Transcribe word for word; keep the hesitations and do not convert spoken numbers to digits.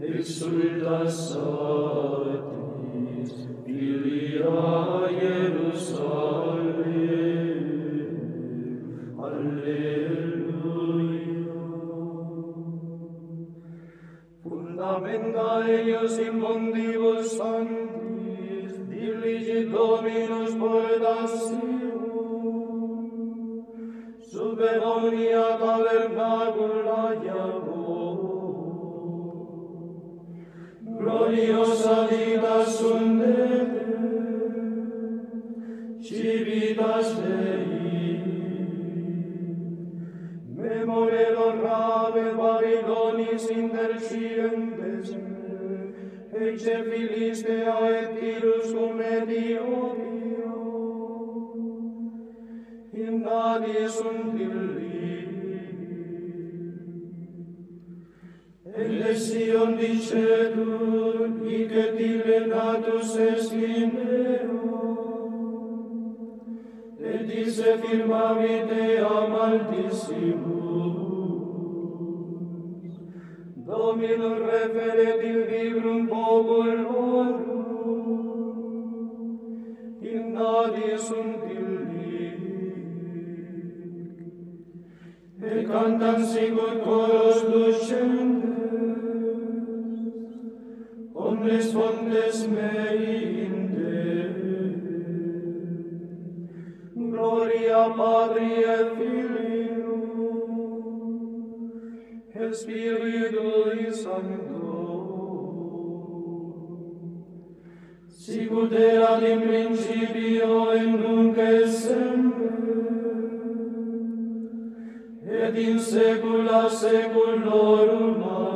exsulta satis, Filia Jerusalem. Alleluia. Fundamenta eius in mondibus sanctis, diligit Dominus portas Sion, sub omnia tabernacula Iacobus. Gloriosa dita sunt Dei, civitas Dei, memorero rave Babylonis intercientes, ecce Philistea et Tyrus cum Etiopia, in nadie sunt illi. Elesion dicetur, hic et ille natus est Lineo, et isse firmavit eam altissimus. Dominus referet in librum populorum, in nadie sunt illi. Et cantam sicut coros lucentes, omnes fontes mei in Deo. Gloria Patri et Filio, et Spiritui Sancto, sicut erat in principio et nunc et semper, et in saecula saeculorum. Amen.